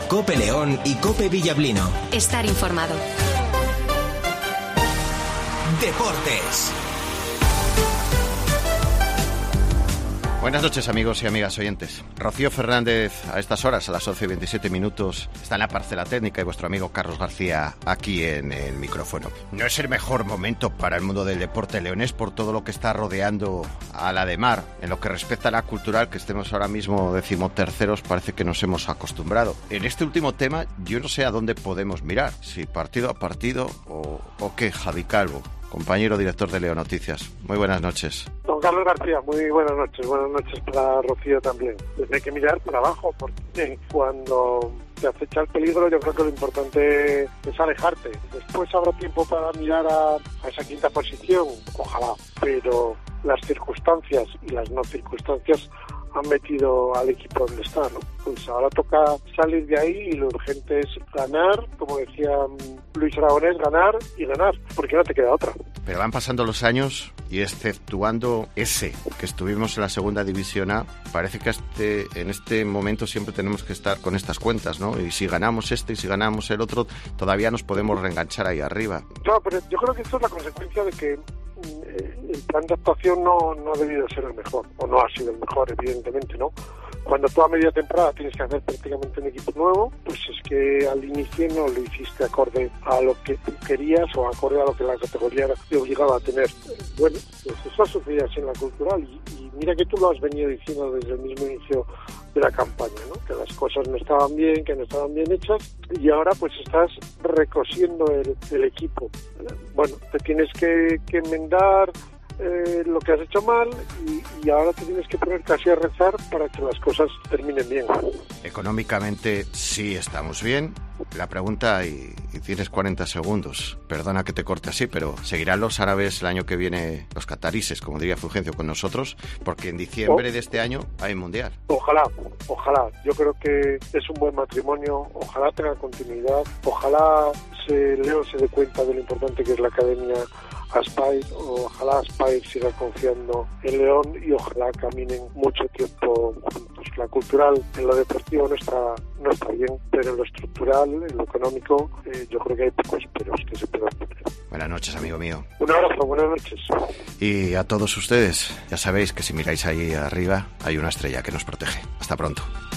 COPE León y COPE Villablino. Estar informado. Deportes. Buenas noches, amigos y amigas oyentes. Rocío Fernández, a estas horas, a las 11:27, está en la parcela técnica y vuestro amigo Carlos García aquí en el micrófono. No es el mejor momento para el mundo del deporte leonés por todo lo que está rodeando a la de Mar. En lo que respecta a la cultural, que estemos ahora mismo 13º, parece que nos hemos acostumbrado. En este último tema, yo no sé a dónde podemos mirar, si partido a partido o qué, Javi Calvo, compañero director de Leo Noticias. Muy buenas noches. Don Carlos García, muy buenas noches. Buenas noches para Rocío también. Pues hay que mirar para abajo, porque cuando te acecha el peligro, yo creo que lo importante es alejarte. Después habrá tiempo para mirar a esa quinta posición, ojalá, pero las circunstancias y las no circunstancias han metido al equipo donde está, ¿no? Pues ahora toca salir de ahí y lo urgente es ganar, como decía Luis Aragonés, ganar y ganar, porque no te queda otra. Pero van pasando los años y exceptuando ese que estuvimos en la segunda división A, parece que en este momento siempre tenemos que estar con estas cuentas, ¿no? Y si ganamos este y si ganamos el otro, todavía nos podemos reenganchar ahí arriba. No, pero yo creo que esto es la consecuencia de que el plan de actuación no ha debido ser el mejor, o no ha sido el mejor, evidentemente, ¿no? Cuando tú a media temporada tienes que hacer prácticamente un equipo nuevo, pues es que al inicio no lo hiciste acorde a lo que tú querías o acorde a lo que la categoría te obligaba a tener. Bueno, pues eso ha sucedido así en la cultural y mira que tú lo has venido diciendo desde el mismo inicio de la campaña, ¿no? Que las cosas no estaban bien, que no estaban bien hechas y ahora pues estás recosiendo el equipo. Bueno, te tienes que enmendar lo que has hecho mal y ahora te tienes que poner casi a rezar para que las cosas terminen bien. Económicamente sí estamos bien. La pregunta, y tienes 40 segundos, perdona que te corte así, pero ¿seguirán los árabes el año que viene, los catarises, como diría Fulgencio, con nosotros? Porque en diciembre de este año hay mundial. Ojalá. Yo creo que es un buen matrimonio, ojalá tenga continuidad, ojalá Leo se dé cuenta de lo importante que es la academia Aspire, ojalá Aspire siga confiando en León y ojalá caminen mucho tiempo juntos. La cultural en lo deportivo no está bien, pero en lo estructural, en lo económico, yo creo que hay pocos peros que se puedan poner. Buenas noches, amigo mío. Un abrazo, buenas noches. Y a todos ustedes, ya sabéis que si miráis ahí arriba hay una estrella que nos protege. Hasta pronto.